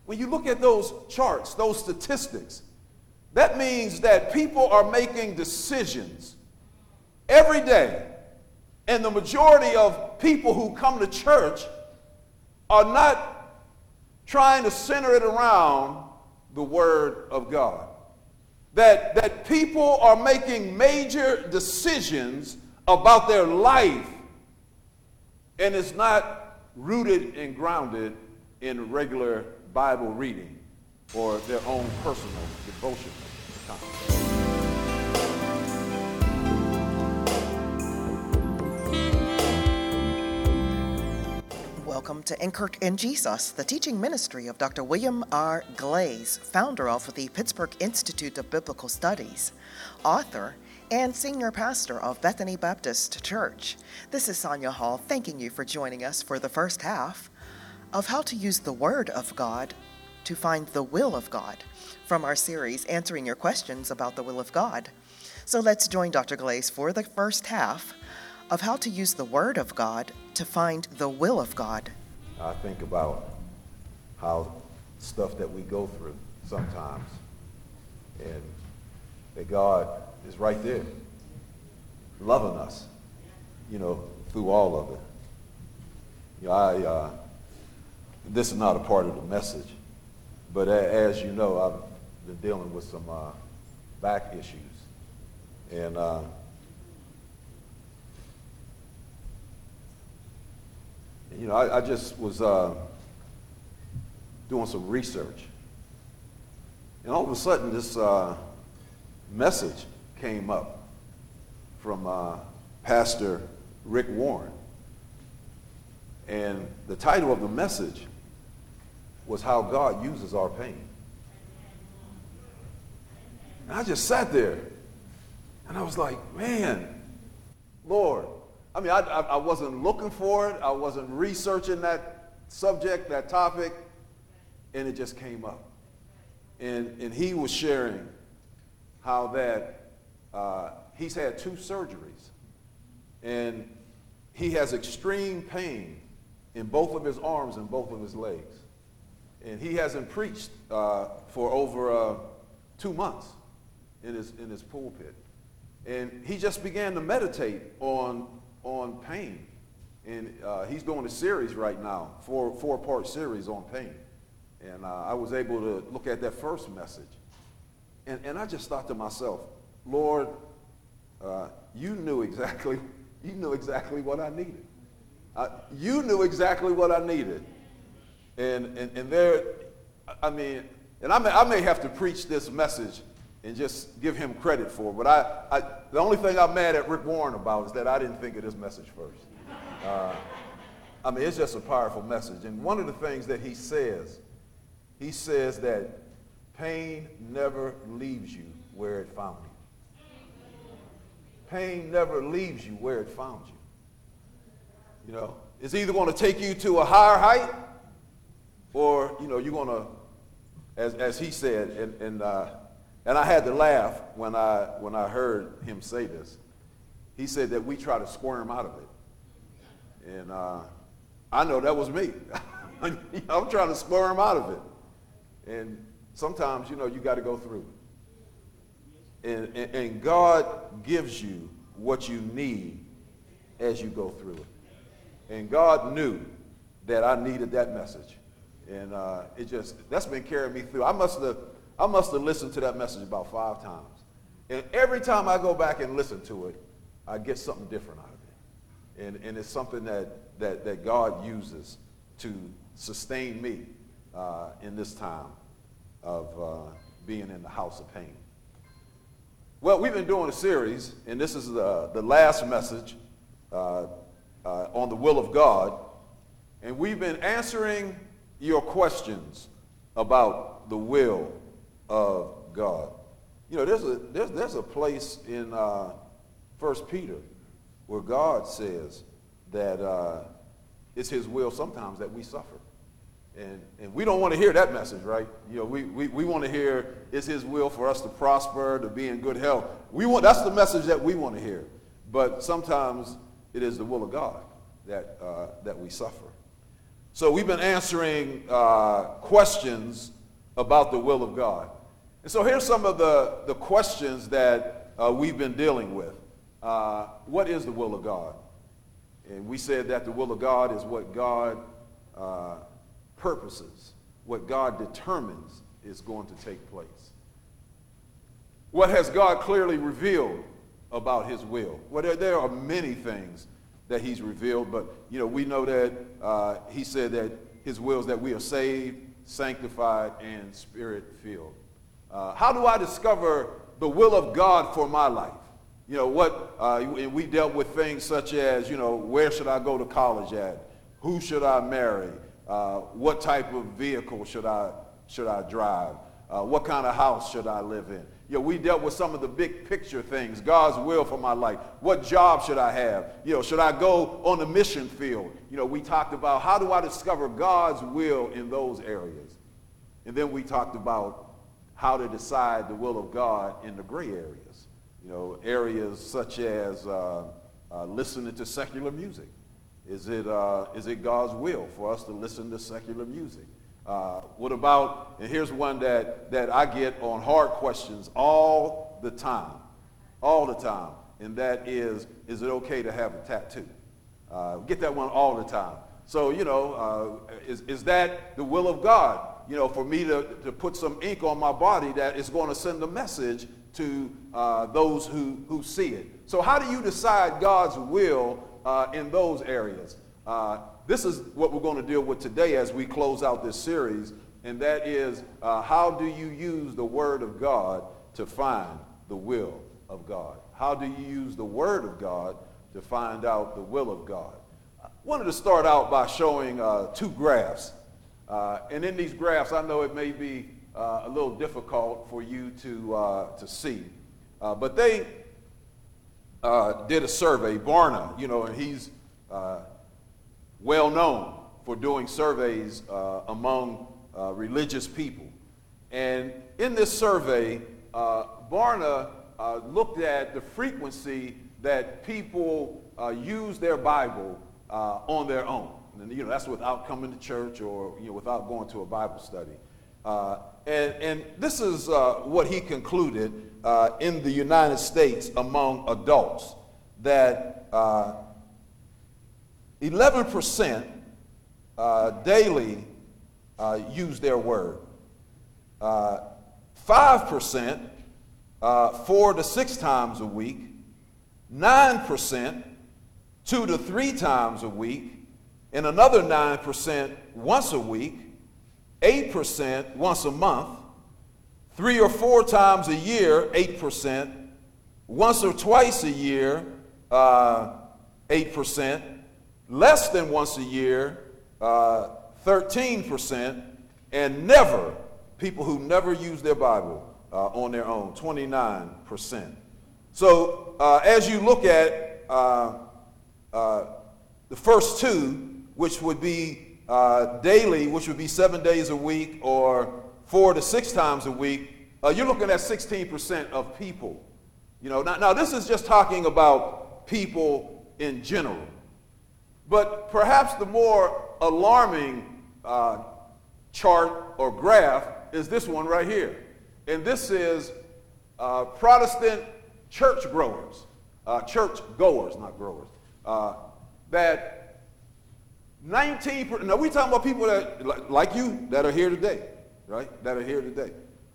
when you look at those charts, those statistics, that means that people are making decisions every day. And the majority of people who come to church are not trying to center it around the Word of God. That people are making major decisions about their life, and it's not rooted and grounded in regular Bible reading or their own personal devotion time. Welcome to Anchored in Jesus, the teaching ministry of Dr. William R. Glaze, founder of the Pittsburgh Institute of Biblical Studies, author, and senior pastor of Bethany Baptist Church. This is Sonia Hall thanking you for joining us for the first half of How to Use the Word of God to Find the Will of God from our series Answering Your Questions About the Will of God. So let's join Dr. Glaze for the first half of How to Use the Word of God to Find the Will of God. I think about how stuff that we go through sometimes, and that God is right there, loving us, through all of it. This is not a part of the message, but as you know, I've been dealing with some back issues, and I just was doing some research, and all of a sudden this message came up from Pastor Rick Warren, and the title of the message was How God Uses Our Pain. And I just sat there, and I was like, man, Lord. I mean, I wasn't looking for it. I wasn't researching that subject, that topic, and it just came up. And he was sharing how that he's had 2 surgeries, and he has extreme pain in both of his arms and both of his legs. And he hasn't preached for over 2 months in his pulpit. And he just began to meditate on pain. And he's doing a series right now, four-part series on pain. And I was able to look at that first message. And I just thought to myself, Lord, you knew exactly what I needed. You knew exactly what I needed. And there, I mean, and I may have to preach this message and just give him credit for it. But the only thing I'm mad at Rick Warren about is that I didn't think of this message first. I mean, it's just a powerful message. And one of the things that he says that pain never leaves you where it found you. Pain never leaves you where it found you. It's either going to take you to a higher height, or you're going to, as he said, and I had to laugh when I heard him say this. He said that we try to squirm out of it. And I know that was me. I'm trying to squirm out of it. And sometimes, you got to go through it. And God gives you what you need as you go through it. And God knew that I needed that message. And that's been carrying me through. I must have listened to that message about 5 times. And every time I go back and listen to it, I get something different out of it. And it's something that God uses to sustain me in this time of being in the house of pain. Well, we've been doing a series, and this is the last message on the will of God. And we've been answering your questions about the will of God. There's a place in 1 Peter where God says that it's his will sometimes that we suffer. And we don't want to hear that message, right? We want to hear it's his will for us to prosper, to be in good health. That's the message that we want to hear. But sometimes it is the will of God that we suffer. So we've been answering questions about the will of God. And so here's some of the questions that we've been dealing with. What is the will of God? And we said that the will of God is what God purposes, what God determines is going to take place. What has God clearly revealed about his will? Well, there are many things that he's revealed, but we know that he said that his will is that we are saved, sanctified, and spirit-filled. How do I discover the will of God for my life? And we dealt with things such as, where should I go to college at? Who should I marry? What type of vehicle should I drive? What kind of house should I live in? We dealt with some of the big picture things, God's will for my life. What job should I have? Should I go on the mission field? We talked about how do I discover God's will in those areas? And then we talked about how to decide the will of God in the gray areas. Areas such as listening to secular music. Is it God's will for us to listen to secular music? What about, and here's one that I get on hard questions all the time, and that is it okay to have a tattoo? Get that one all the time. So, is that the will of God, for me to put some ink on my body that is going to send a message to those who see it? So how do you decide God's will in those areas? This is what we're going to deal with today as we close out this series, and that is how do you use the Word of God to find the will of God? How do you use the Word of God to find out the will of God? I wanted to start out by showing two graphs. And in these graphs, I know it may be a little difficult for you to see, but they did a survey. Barna, and he's well known for doing surveys among religious people. And in this survey, Barna looked at the frequency that people use their Bible on their own. And that's without coming to church or without going to a Bible study. And this is what he concluded in the United States among adults, that 11% daily use their word. 5% 4 to 6 times a week. 9% 2 to 3 times a week. And another 9% once a week. 8% once a month. 3 or 4 times a year, 8%. Once or twice a year, 8%. Less than once a year, 13%, and never, people who never use their Bible on their own, 29%. So as you look at the first two, which would be daily, which would be 7 days a week or 4 to 6 times a week, you're looking at 16% of people. Now this is just talking about people in general. But perhaps the more alarming chart or graph is this one right here. And this is Protestant church goers, not growers. That 19%, now we're talking about people that, like you, that are here today, right? That are here today.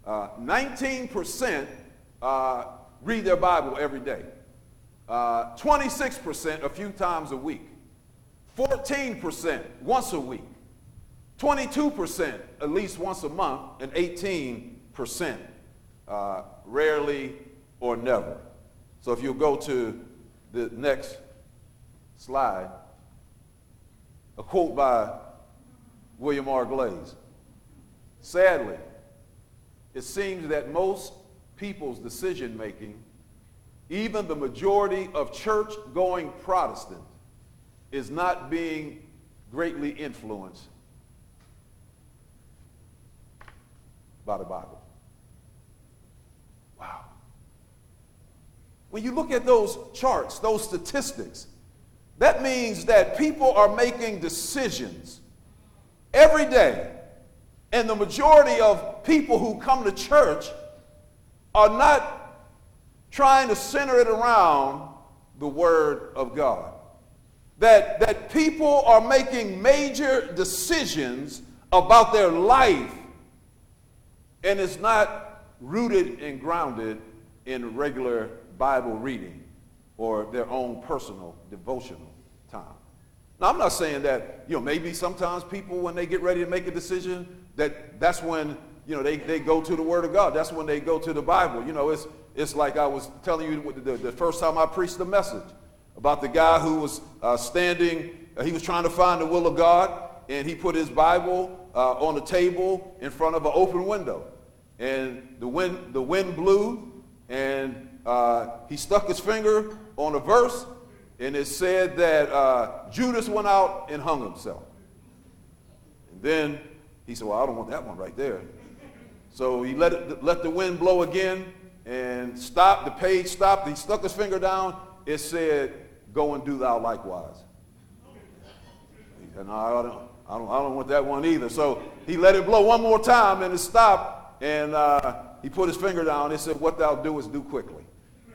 19% read their Bible every day. 26% a few times a week. 14% once a week, 22% at least once a month, and 18% rarely or never. So if you'll go to the next slide, a quote by William R. Glaze. Sadly, it seems that most people's decision making, even the majority of church-going Protestants, is not being greatly influenced by the Bible. Wow. When you look at those charts, those statistics, that means that people are making decisions every day. And the majority of people who come to church are not trying to center it around the Word of God. That people are making major decisions about their life, and it's not rooted and grounded in regular Bible reading or their own personal devotional time. Now, I'm not saying that, maybe sometimes people, when they get ready to make a decision, that's when, they go to the Word of God. That's when they go to the Bible. It's like I was telling you the first time I preached the message about the guy who was standing, he was trying to find the will of God, and he put his Bible on the table in front of an open window. And the wind blew, and he stuck his finger on a verse, and it said that Judas went out and hung himself. And then he said, well, I don't want that one right there. So he let the wind blow again and stopped. The page stopped. He stuck his finger down. It said, go and do thou likewise. And I don't want that one either. So he let it blow one more time, and it stopped. And he put his finger down. It said, what thou doest, do quickly.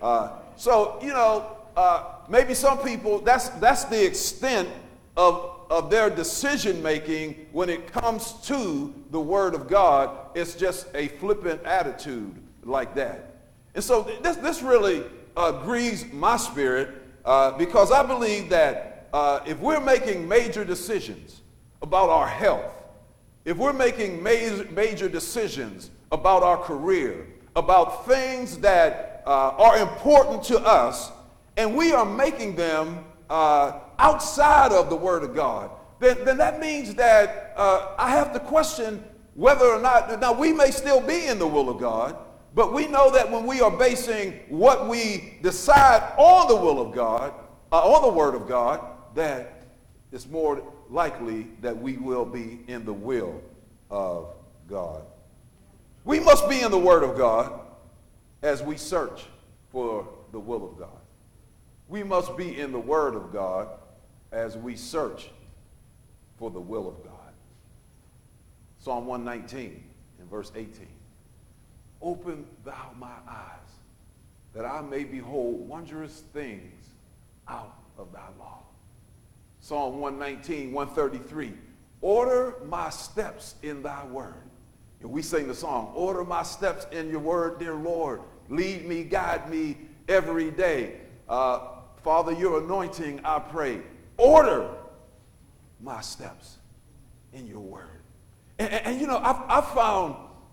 Maybe some people, that's the extent of their decision making when it comes to the Word of God. It's just a flippant attitude like that. And so this really grieves my spirit because I believe that if we're making major decisions about our health, if we're making major decisions about our career, about things that are important to us, and we are making them outside of the Word of God, then that means that I have to question whether or not, now we may still be in the will of God, but we know that when we are basing what we decide on the will of God, on the Word of God, that it's more likely that we will be in the will of God. We must be in the Word of God as we search for the will of God. We must be in the Word of God as we search for the will of God. Psalm 119 and verse 18. Open thou my eyes, that I may behold wondrous things out of thy law. Psalm 119, 133. Order my steps in thy word. And we sing the song, order my steps in your word, dear Lord. Lead me, guide me every day. Father, your anointing, I pray. Order my steps in your word. And I found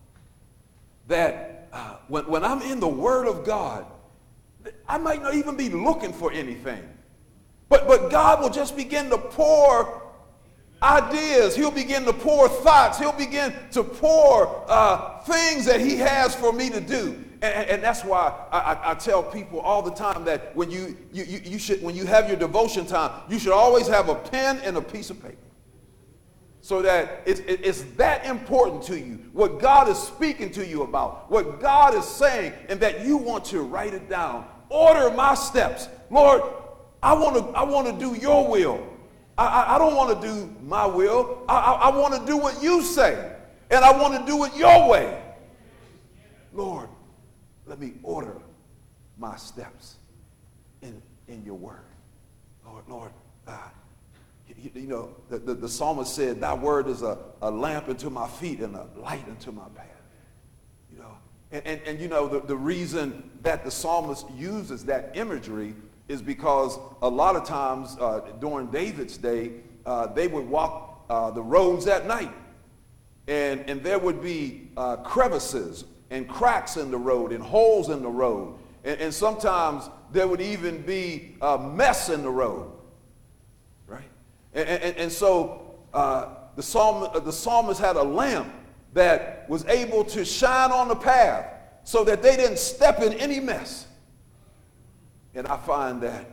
that when I'm in the Word of God, I might not even be looking for anything. But God will just begin to pour ideas. He'll begin to pour thoughts. He'll begin to pour things that he has for me to do. And that's why I tell people all the time that when you should, when you have your devotion time, you should always have a pen and a piece of paper. So that it's that important to you, what God is speaking to you about, what God is saying, and that you want to write it down. Order my steps. Lord, I want to do your will. I don't want to do my will. I want to do what you say, and I want to do it your way. Lord, let me order my steps in your word. Lord, the psalmist said, thy word is a lamp unto my feet and a light unto my path. The reason that the psalmist uses that imagery is because a lot of times during David's day, they would walk the roads at night. And there would be crevices and cracks in the road and holes in the road. And sometimes there would even be a mess in the road. Right? And so the psalmist had a lamp that was able to shine on the path so that they didn't step in any mess. And I find that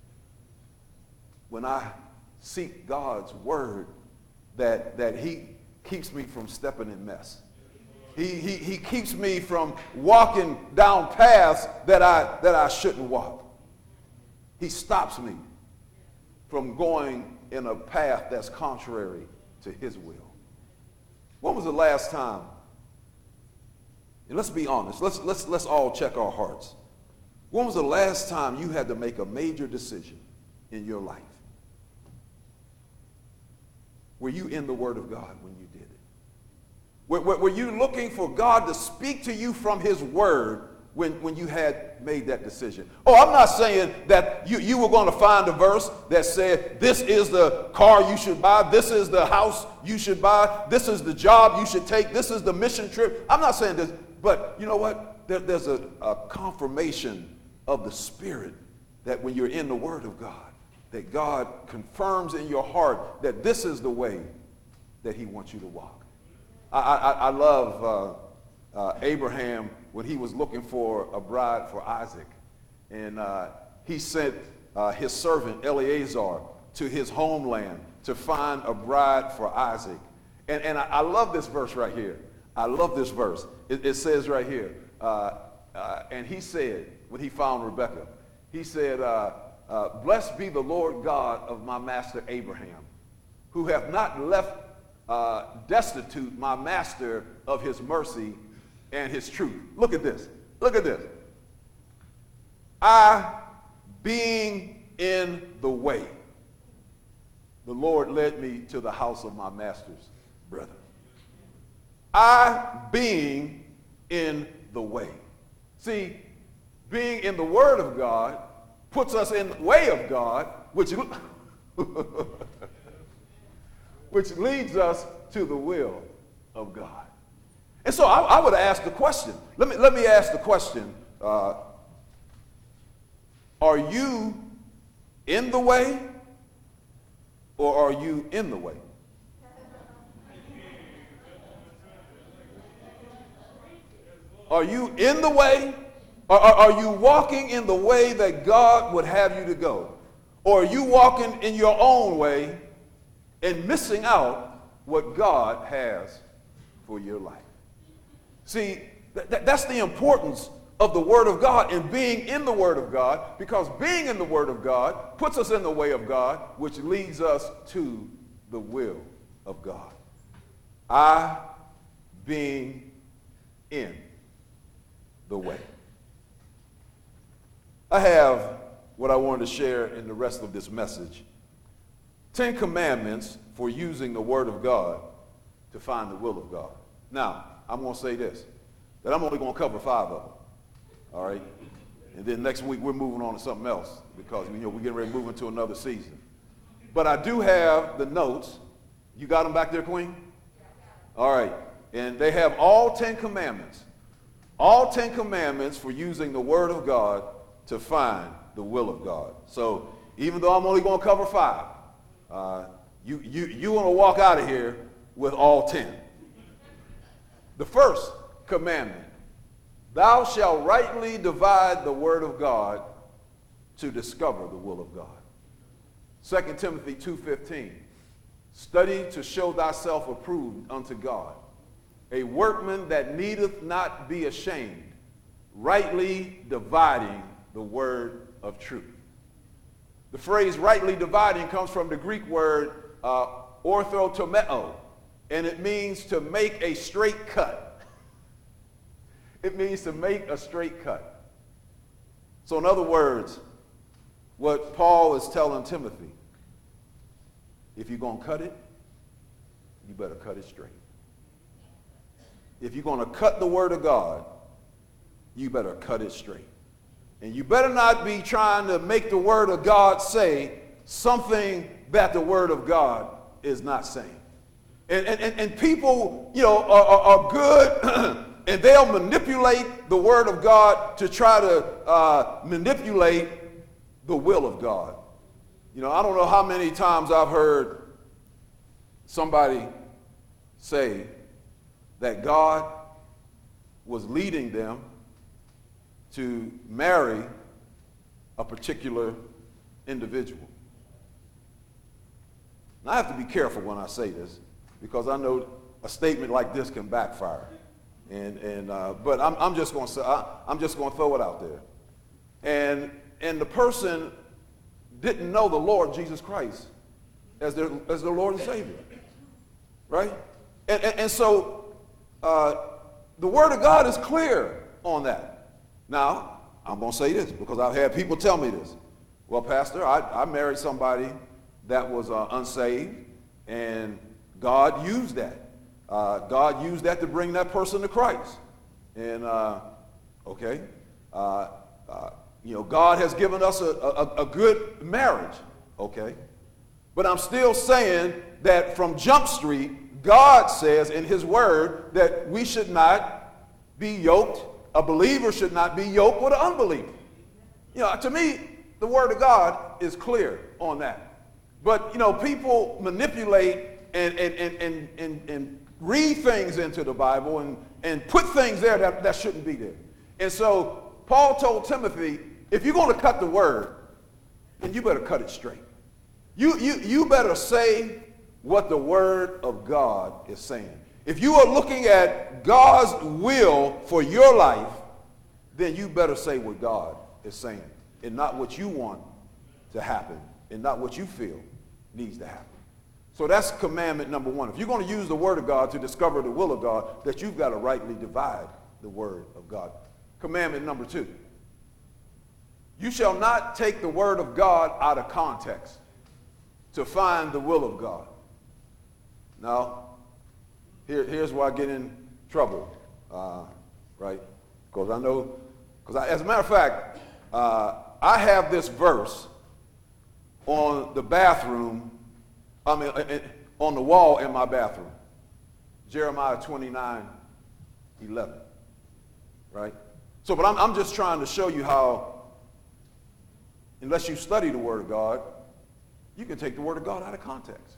when I seek God's word, that he keeps me from stepping in mess. He keeps me from walking down paths that I shouldn't walk. He stops me from going in a path that's contrary to his will. When was the last time? And let's be honest. Let's all check our hearts. When was the last time you had to make a major decision in your life? Were you in the Word of God when you did it? Were you looking for God to speak to you from his Word when you had made that decision? Oh, I'm not saying that you were going to find a verse that said, this is the car you should buy, this is the house you should buy, this is the job you should take, this is the mission trip. I'm not saying this, but you know what? There's a confirmation of the Spirit that when you're in the Word of God, that God confirms in your heart that this is the way that he wants you to walk. I love Abraham when he was looking for a bride for Isaac. And he sent his servant Eleazar to his homeland to find a bride for Isaac. And I love this verse right here. I love this verse. It says right here, and he said, when he found Rebekah, he said, blessed be the Lord God of my master Abraham, who hath not left destitute my master of his mercy and his truth. Look at this. Look at this. I, being in the way, the Lord led me to the house of my master's brother. I, being in the way. See, being in the Word of God puts us in the way of God, which leads us to the will of God. And so I would ask the question. Let me ask the question. Are you in the way, or are you in the way? Are you in the way? Are you walking in the way that God would have you to go? Or are you walking in your own way and missing out what God has for your life? See, that's the importance of the Word of God and being in the Word of God, because being in the Word of God puts us in the way of God, which leads us to the will of God. I, being in the way. I have what I wanted to share in the rest of this message. 10 commandments for using the Word of God to find the will of God. Now, I'm going to say this, that I'm only going to cover 5 of them. All right? And then next week we're moving on to something else because we're getting ready to move into another season. But I do have the notes. You got them back there, Queen? All right. And they have all 10 commandments. All 10 commandments for using the Word of God to find the will of God. So even though I'm only going to cover 5, you want to walk out of here with all 10. The first commandment, thou shalt rightly divide the word of God to discover the will of God. 2 Timothy 2:15, study to show thyself approved unto God, a workman that needeth not be ashamed, rightly dividing the word of truth. The phrase rightly dividing comes from the Greek word orthotomeo, and it means to make a straight cut. It means to make a straight cut. So in other words, what Paul is telling Timothy, if you're going to cut it, you better cut it straight. If you're going to cut the word of God, you better cut it straight. And you better not be trying to make the word of God say something that the word of God is not saying. And people, are good and they'll manipulate the word of God to try to manipulate the will of God. I don't know how many times I've heard somebody say that God was leading them to marry a particular individual. Now, I have to be careful when I say this because I know a statement like this can backfire. But I'm just going to say, I'm just going to throw it out there. And the person didn't know the Lord Jesus Christ as their Lord and Savior, right? And so the Word of God is clear on that. Now, I'm going to say this because I've had people tell me this. Well, Pastor, I married somebody that was unsaved, and God used that. God used that to bring that person to Christ. And, okay, God has given us a good marriage, okay? But I'm still saying that from Jump Street, God says in his word that we should not be yoked, a believer should not be yoked with an unbeliever. To me, the word of God is clear on that. But, people manipulate and read things into the Bible and put things there that shouldn't be there. And so Paul told Timothy, if you're going to cut the word, then you better cut it straight. You better say what the word of God is saying. If you are looking at God's will for your life, then you better say what God is saying and not what you want to happen and not what you feel needs to happen. So that's commandment number one. If you're going to use the word of God to discover the will of God, that you've got to rightly divide the word of God. Commandment number two. You shall not take the word of God out of context to find the will of God. Now, here's where I get in trouble, right? Because as a matter of fact, I have this verse on the on the wall in my bathroom. Jeremiah 29:11, right? So, but I'm just trying to show you how, unless you study the Word of God, you can take the Word of God out of context.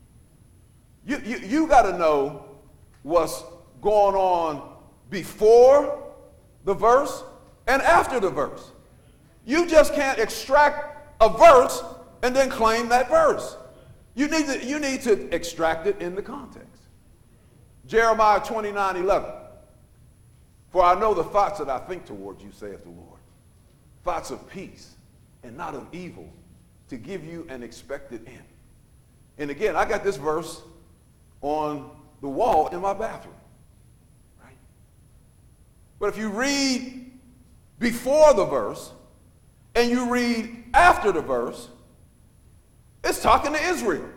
You got to know what's going on before the verse and after the verse. You just can't extract a verse and then claim that verse. You need to extract it in the context. Jeremiah 29:11. For I know the thoughts that I think toward you, saith the Lord. Thoughts of peace and not of evil, to give you an expected end. And again, I got this verse on the wall in my bathroom. Right? But if you read before the verse and you read after the verse, it's talking to Israel.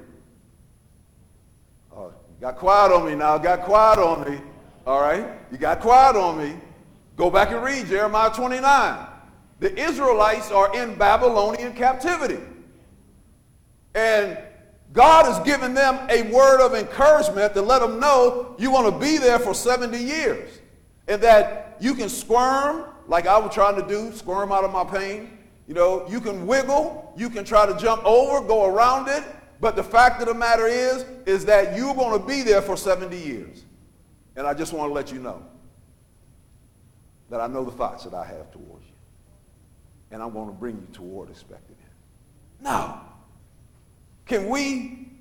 Oh, you got quiet on me now. Got quiet on me. All right? You got quiet on me. Go back and read Jeremiah 29. The Israelites are in Babylonian captivity. And God has given them a word of encouragement to let them know you want to be there for 70 years. And that you can squirm, like I was trying to do, squirm out of my pain. You can wiggle, you can try to jump over, go around it. But the fact of the matter is that you're going to be there for 70 years. And I just want to let you know that I know the thoughts that I have towards you. And I'm going to bring you toward expected end. Now, can we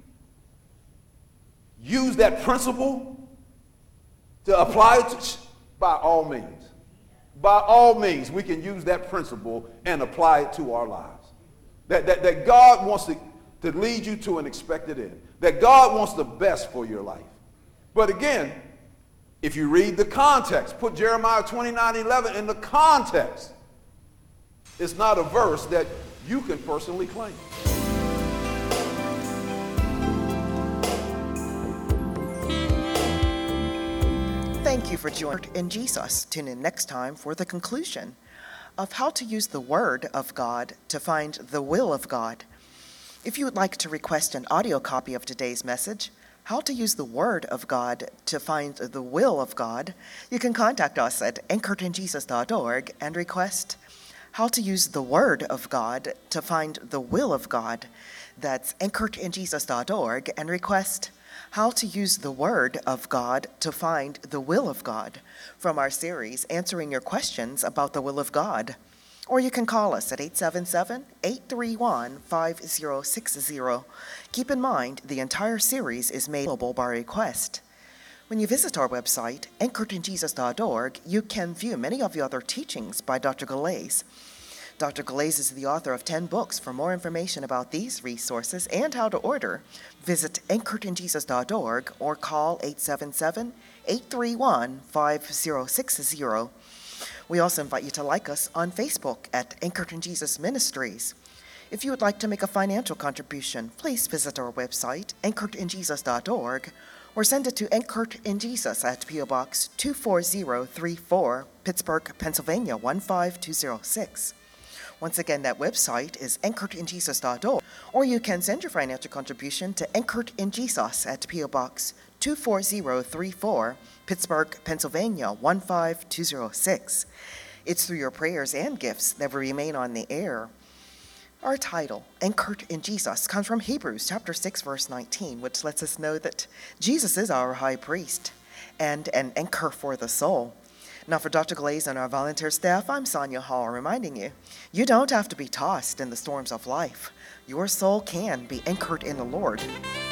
use that principle to apply it to, by all means? By all means, we can use that principle and apply it to our lives. That God wants to lead you to an expected end. That God wants the best for your life. But again, if you read the context, put Jeremiah 29:11 in the context, it's not a verse that you can personally claim. Thank you for joining in Jesus. Tune in next time for the conclusion of how to use the Word of God to find the will of God. If you would like to request an audio copy of today's message, How to Use the Word of God to Find the Will of God, you can contact us at anchoredinjesus.org and request How to Use the Word of God to Find the Will of God. That's anchoredinjesus.org and request How to Use the Word of God to Find the Will of God from our series answering your questions about the will of God. Or you can call us at 877-831-5060. Keep in mind, the entire series is made available by request. When you visit our website, anchoredinjesus.org, you can view many of the other teachings by Dr. Galais. Dr. Glaze is the author of 10 books. For more information about these resources and how to order, visit anchoredinjesus.org or call 877-831-5060. We also invite you to like us on Facebook at Anchored in Jesus Ministries. If you would like to make a financial contribution, please visit our website, anchoredinjesus.org, or send it to Anchored in Jesus at P.O. Box 24034, Pittsburgh, Pennsylvania 15206. Once again, that website is anchoredinjesus.org, or you can send your financial contribution to Anchored in Jesus at P.O. Box 24034, Pittsburgh, Pennsylvania 15206. It's through your prayers and gifts that we remain on the air. Our title, Anchored in Jesus, comes from Hebrews chapter 6, verse 19, which lets us know that Jesus is our high priest and an anchor for the soul. Now, for Dr. Glaze and our volunteer staff, I'm Sonia Hall, reminding you, you don't have to be tossed in the storms of life. Your soul can be anchored in the Lord.